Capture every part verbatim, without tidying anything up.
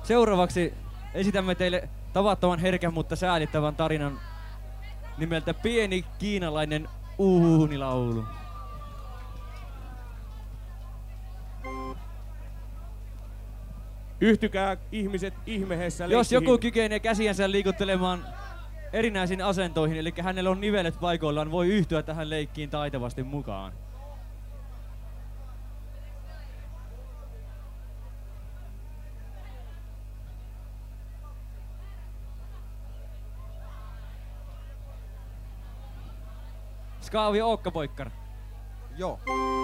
Seuraavaksi esitämme teille tavattoman herkän, mutta säälittävän tarinan nimeltä Pieni kiinalainen uunilaulu. Yhtykää ihmiset ihmeessä Jos leikkiin. joku kykenee käsiänsä liikuttelemaan erinäisiin asentoihin, eli hänellä on nivelet paikoillaan, voi yhtyä tähän leikkiin taitavasti mukaan. Ska vi åka pojkar? Joo.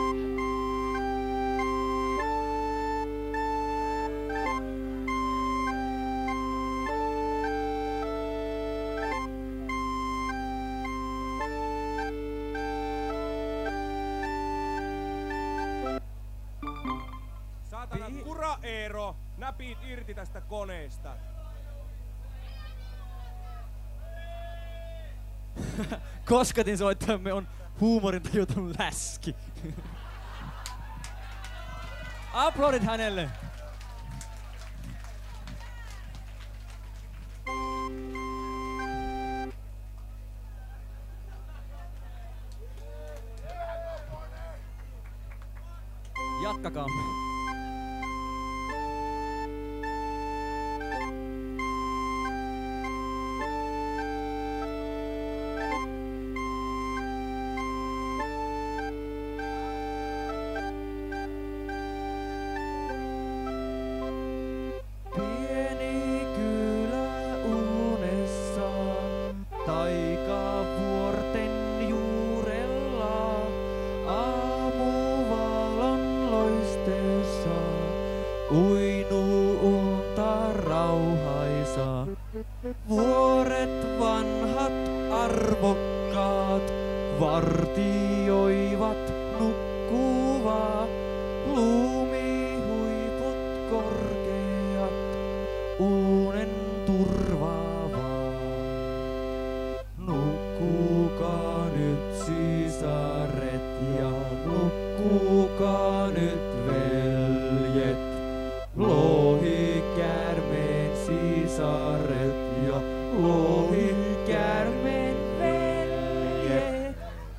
Saatana kura Eero, näpit irti tästä koneesta. Koskatin soittajamme on huumorintajuton läski. Aplodit hänelle! Jatkakaamme. Pieni kylä unessaan, taikavuorten juurella, aamuvalon loisteessa, uinuu unta rauhaisaa. Vuoret vanhat arvokkaat, vartioivat nukkuvaa, lumihuiput korkeat, unen turvaavaa. Nukkukaa nyt sisaret ja nukkukaa nyt veljet, lohikäärmeen sisaret ja lohikäärmeen veljet.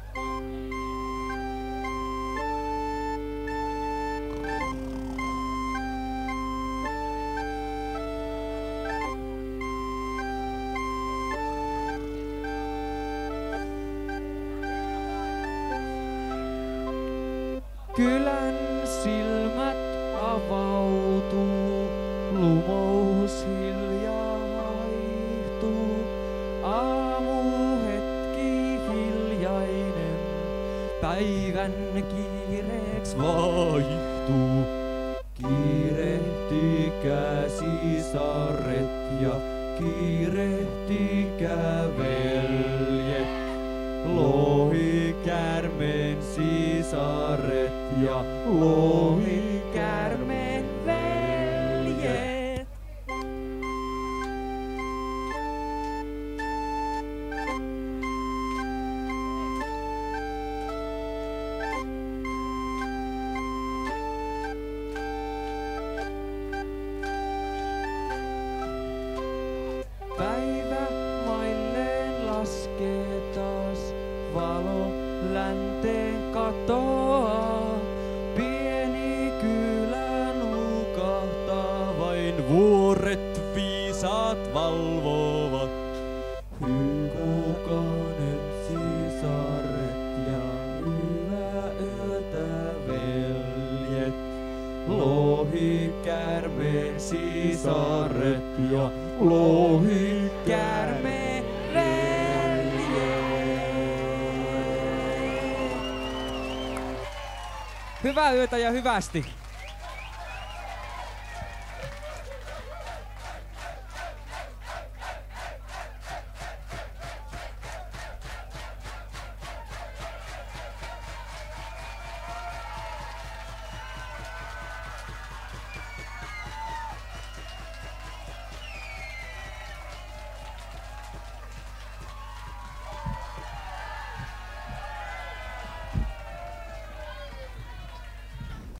Kylän silmät avautuu, lumous hiljaa haihtuu. Aamuhetki hiljainen, päivän kiireeks vaihtuu. Kiirehtikää sisaret ja kiirehtikää veljet. Lohikäärmeen sisaret ja lohikäärmeen veljet. Päivä mailleen laskee taas, valo länteen katoaa. Pieni kylä nukahtaa, vain vuoret viisaat valvovat. Hyykukaa nyt sisaret ja hyvää yötä veljet. Lohikäärmeen sisaret ja lohikäärmeen veljet. Hyvää yötä ja hyvästi!